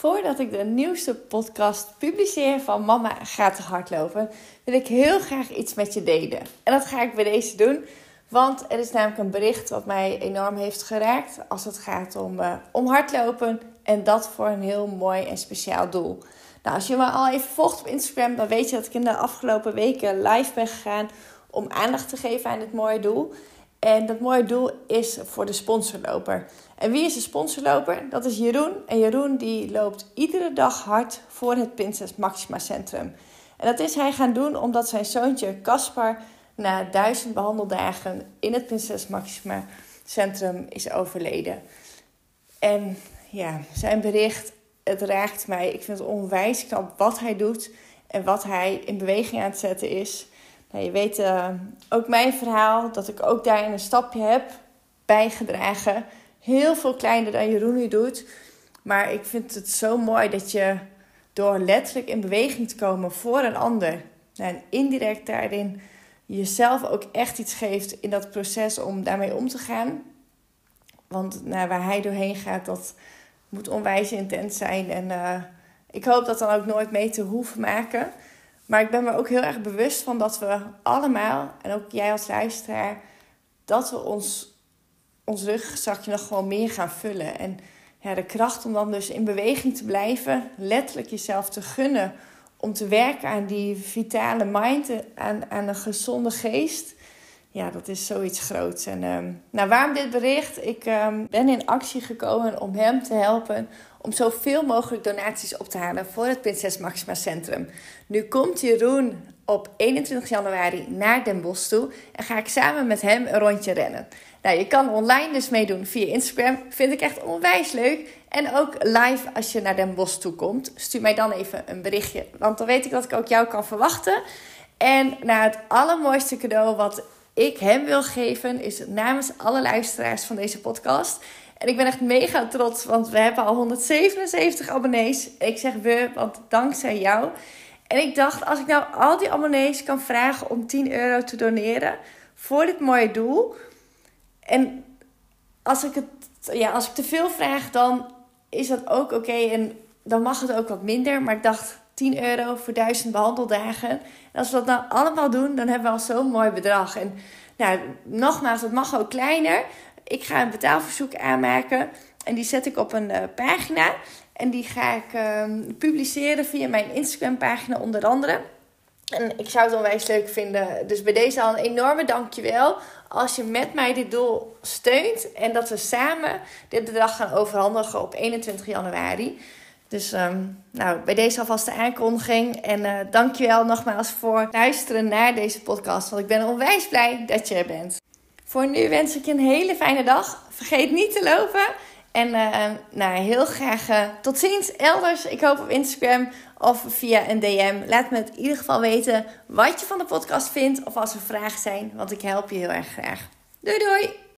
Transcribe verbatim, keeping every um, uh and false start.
Voordat ik de nieuwste podcast publiceer van Mama gaat hardlopen, wil ik heel graag iets met je delen. En dat ga ik bij deze doen, want er is namelijk een bericht wat mij enorm heeft geraakt als het gaat om, uh, om hardlopen. En dat voor een heel mooi en speciaal doel. Nou, als je me al even volgt op Instagram, dan weet je dat ik in de afgelopen weken live ben gegaan om aandacht te geven aan dit mooie doel. En dat mooie doel is voor de sponsorloper. En wie is de sponsorloper? Dat is Jeroen. En Jeroen die loopt iedere dag hard voor het Prinses Máxima Centrum. En dat is hij gaan doen omdat zijn zoontje Caspar na duizend behandeldagen in het Prinses Máxima Centrum is overleden. En ja, zijn bericht, het raakt mij. Ik vind het onwijs knap wat hij doet en wat hij in beweging aan het zetten is. Nou, je weet uh, ook mijn verhaal, dat ik ook daarin een stapje heb bijgedragen. Heel veel kleiner dan Jeroen nu doet. Maar ik vind het zo mooi dat je door letterlijk in beweging te komen voor een ander. Nou, en indirect daarin jezelf ook echt iets geeft in dat proces om daarmee om te gaan. Want nou, waar hij doorheen gaat, dat moet onwijs intens zijn. En uh, ik hoop dat dan ook nooit mee te hoeven maken. Maar ik ben me ook heel erg bewust van dat we allemaal, en ook jij als luisteraar, dat we ons, ons rugzakje nog gewoon meer gaan vullen. En ja, de kracht om dan dus in beweging te blijven, letterlijk jezelf te gunnen om te werken aan die vitale mind, aan, aan een gezonde geest. Ja, dat is zoiets groots. En um, nou, waarom dit bericht? Ik um, ben in actie gekomen om hem te helpen om zoveel mogelijk donaties op te halen voor het Prinses Máxima Centrum. Nu komt Jeroen op eenentwintig januari naar Den Bosch toe en ga ik samen met hem een rondje rennen. Nou, je kan online dus meedoen via Instagram. Vind ik echt onwijs leuk. En ook live als je naar Den Bosch toe komt. Stuur mij dan even een berichtje, want dan weet ik dat ik ook jou kan verwachten. En nou, het allermooiste cadeau wat ik hem wil geven is namens alle luisteraars van deze podcast. En ik ben echt mega trots, want we hebben al honderdzevenenzeventig abonnees. Ik zeg we, want dankzij jou. En ik dacht, als ik nou al die abonnees kan vragen om tien euro te doneren voor dit mooie doel. En als ik, het, ja, als ik te veel vraag, dan is dat ook oké. Okay, en dan mag het ook wat minder. Maar ik dacht, tien euro voor duizend behandeldagen. En als we dat nou allemaal doen, dan hebben we al zo'n mooi bedrag. En nou, nogmaals, het mag ook kleiner. Ik ga een betaalverzoek aanmaken. En die zet ik op een uh, pagina. En die ga ik uh, publiceren via mijn Instagram pagina onder andere. En ik zou het onwijs leuk vinden. Dus bij deze al een enorme dankjewel. Als je met mij dit doel steunt. En dat we samen dit bedrag gaan overhandigen op eenentwintig januari. Dus um, nou, bij deze alvast de aankondiging. En uh, dankjewel nogmaals voor luisteren naar deze podcast. Want ik ben onwijs blij dat je er bent. Voor nu wens ik je een hele fijne dag. Vergeet niet te lopen. En uh, nou, heel graag uh, tot ziens elders. Ik hoop op Instagram of via een D M. Laat me in ieder geval weten wat je van de podcast vindt. Of als er vragen zijn. Want ik help je heel erg graag. Doei doei!